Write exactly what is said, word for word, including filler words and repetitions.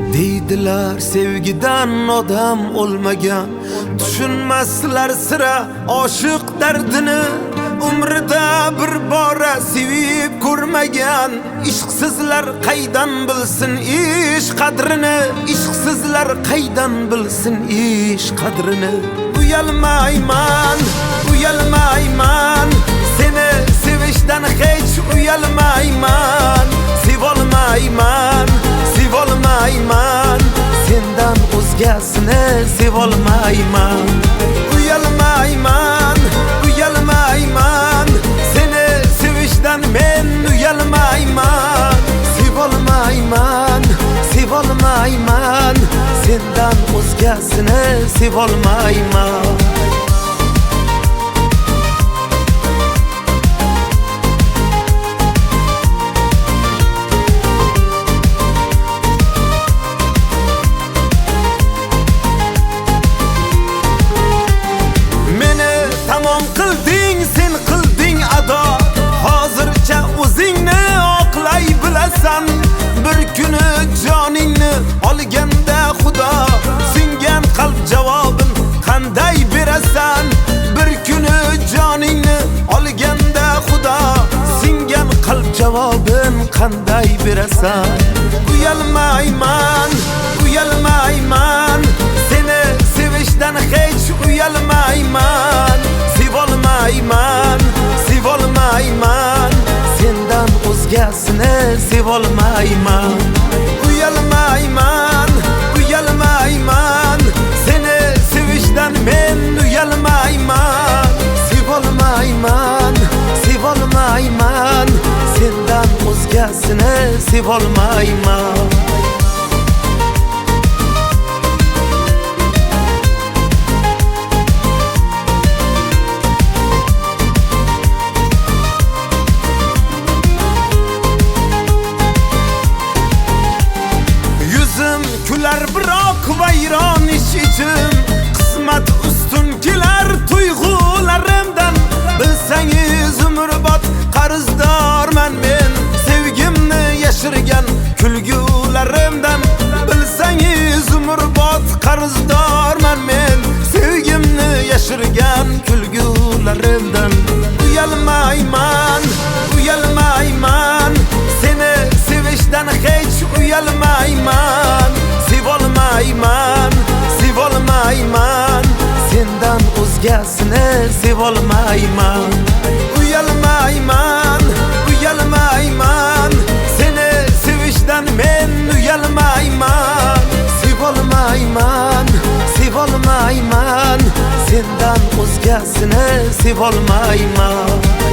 Deydilar sevgidan odam olmagan, tushunmaslar sira oshiq dardini. Umrida bir bora sevib ko'rmagan, ishqsizlar qaydan bilsin ish qadrini. Ishqsizlar qaydan bilsin ish qadrini. Uyalmayman, uyalmayman, seni sevishdan hech uyalmayman. Sevolmayman, sevolmayman, sendan o'zgasini sevolmayman. Uyalmayman, uyalmayman, seni sevishdan men uyalmayman. Sevolmayman, sevolmayman, sendan o'zgasini sevolmayman. Tamom qilding, sen qilding ado. Hozircha o'zingni oqlay bilasan. Bir kuni joningni olganda Xudo, singan qalb javobin qanday berasan? Bir kuni joningni olganda Xudo, singan qalb javobin qanday berasan? Uyalmayman, uyalmayman, seni sevishdan hech uyalmayman. Sevolmayman, sevolmayman, sendan o'zgasini sevolmayman. Uyalmayman, uyalmayman, seni sevishdan men uyalmayman. Sevolmayman, sevolmayman, sendan o'zgasini sevolmayman. Kular biroq vayron ish ichim, qismat ustun kelar tuyg'ularimdan. Bilsangiz umrbod qarzdorman men, sevgimni yashirgan kulgularimdan. Bilsangiz umrbod qarzdorman men, sevgimni yashirgan kulgularimdan. Uyalmayman, uyalmayman, seni sevishdan hech uyalmayman. Sevolmayman, sevolmayman, sendan o'zgasini sevolmayman. Uyalmayman, uyalmayman, seni sevishdan men uyalmayman. Sevolmayman, sevolmayman, sendan o'zgasini sevolmayman.